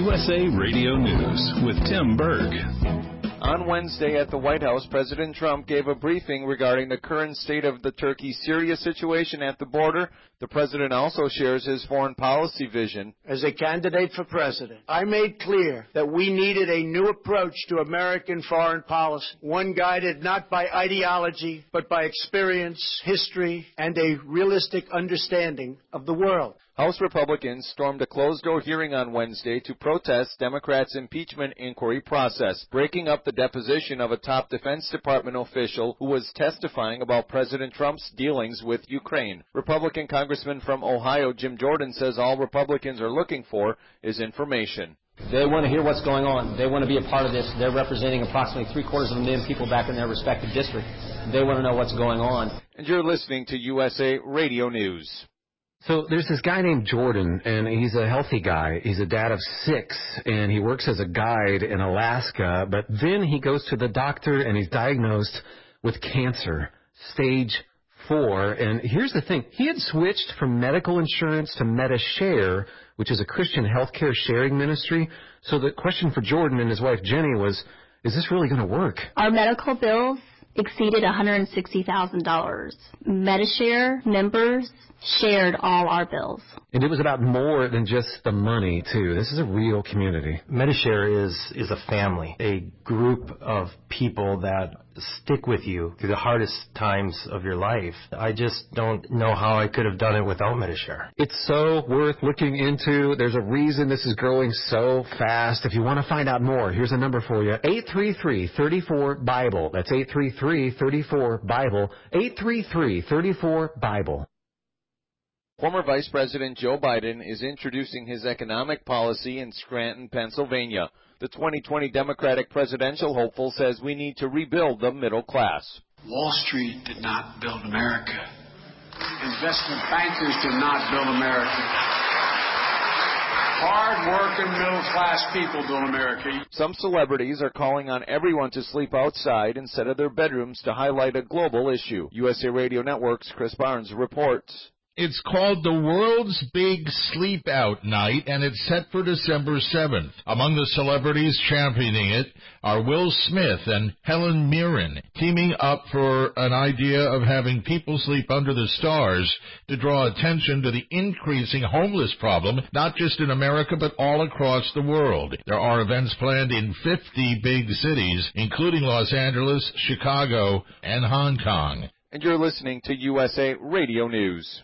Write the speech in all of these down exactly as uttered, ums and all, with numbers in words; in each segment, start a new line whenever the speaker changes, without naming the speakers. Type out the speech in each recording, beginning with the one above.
U S A Radio News with Tim Berg.
On Wednesday at the White House, President Trump gave a briefing regarding the current state of the Turkey-Syria situation at the border. The president also shares his foreign policy vision.
As a candidate for president, I made clear that we needed a new approach to American foreign policy, one guided not by ideology, but by experience, history, and a realistic understanding of the world.
House Republicans stormed a closed-door hearing on Wednesday to protest Democrats' impeachment inquiry process, breaking up the deposition of a top Defense Department official who was testifying about President Trump's dealings with Ukraine. Republican Congressman from Ohio, Jim Jordan, says all Republicans are looking for is information.
They want to hear what's going on. They want to be a part of this. They're representing approximately three-quarters of a million people back in their respective district. They want to know what's going on.
And you're listening to U S A Radio News.
So there's this guy named Jordan, and he's a healthy guy. He's a dad of six, and he works as a guide in Alaska. But then he goes to the doctor, and he's diagnosed with cancer, stage four. And here's the thing. He had switched from medical insurance to MediShare, which is a Christian healthcare sharing ministry. So the question for Jordan and his wife Jenny was, is this really going to work?
Our medical bills exceeded one hundred sixty thousand dollars. MediShare members shared all our bills.
And it was about more than just the money, too. This is a real community.
MediShare is, is a family, a group of people that stick with you through the hardest times of your life. I just don't know how I could have done it without MediShare.
It's so worth looking into. There's a reason this is growing so fast. If you want to find out more, here's a number for you. eight three three, three four, BIBLE. That's eight three three, three four, BIBLE. eight three three, three four, BIBLE.
Former Vice President Joe Biden is introducing his economic policy in Scranton, Pennsylvania. The twenty twenty Democratic presidential hopeful says we need to rebuild the middle class.
Wall Street did not build America. Investment bankers did not build America. Hard-working, middle-class people build America.
Some celebrities are calling on everyone to sleep outside instead of their bedrooms to highlight a global issue. U S A Radio Network's Chris Barnes reports.
It's called the World's Big Sleep Out Night, and it's set for December seventh. Among the celebrities championing it are Will Smith and Helen Mirren, teaming up for an idea of having people sleep under the stars to draw attention to the increasing homeless problem, not just in America, but all across the world. There are events planned in fifty big cities, including Los Angeles, Chicago, and Hong Kong.
And you're listening to U S A Radio News.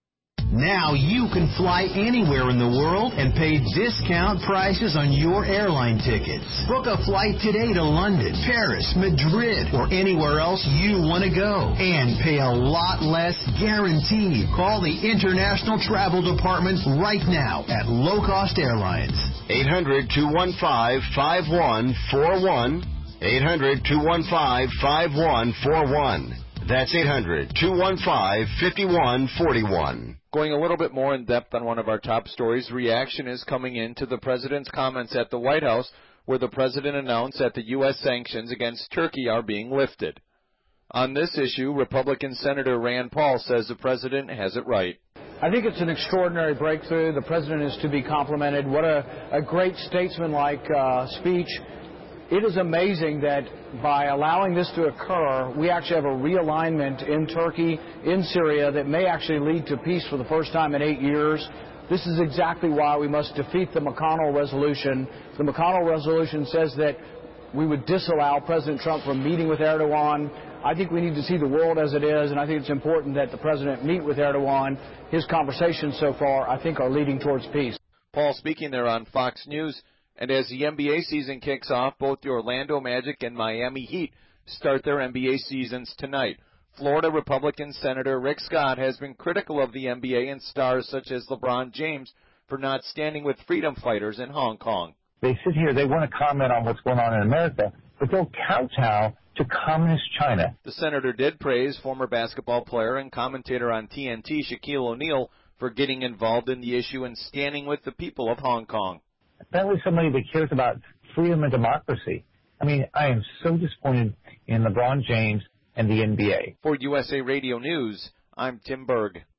Now you can fly anywhere in the world and pay discount prices on your airline tickets. Book a flight today to London, Paris, Madrid, or anywhere else you want to go. And pay a lot less guaranteed. Call the International Travel Department right now at Low Cost Airlines.
eight hundred, two one five, five one four one. eight hundred, two one five, five one four one. That's eight hundred, two one five, five one four one.
Going a little bit more in depth on one of our top stories, reaction is coming in to the president's comments at the White House, where the president announced that the U S sanctions against Turkey are being lifted. On this issue, Republican Senator Rand Paul says the president has it right.
I think it's an extraordinary breakthrough. The president is to be complimented. What a, a great statesman-like uh, speech. It is amazing that by allowing this to occur, we actually have a realignment in Turkey, in Syria, that may actually lead to peace for the first time in eight years. This is exactly why we must defeat the McConnell resolution. The McConnell resolution says that we would disallow President Trump from meeting with Erdogan. I think we need to see the world as it is, and I think it's important that the president meet with Erdogan. His conversations so far, I think, are leading towards peace.
Paul speaking there on Fox News. And as the N B A season kicks off, both the Orlando Magic and Miami Heat start their N B A seasons tonight. Florida Republican Senator Rick Scott has been critical of the N B A and stars such as LeBron James for not standing with freedom fighters in Hong Kong.
They sit here, they want to comment on what's going on in America, but they'll kowtow to communist China.
The senator did praise former basketball player and commentator on T N T, Shaquille O'Neal, for getting involved in the issue and standing with the people of Hong Kong.
Apparently somebody that cares about freedom and democracy. I mean, I am so disappointed in LeBron James and the N B A.
For U S A Radio News, I'm Tim Berg.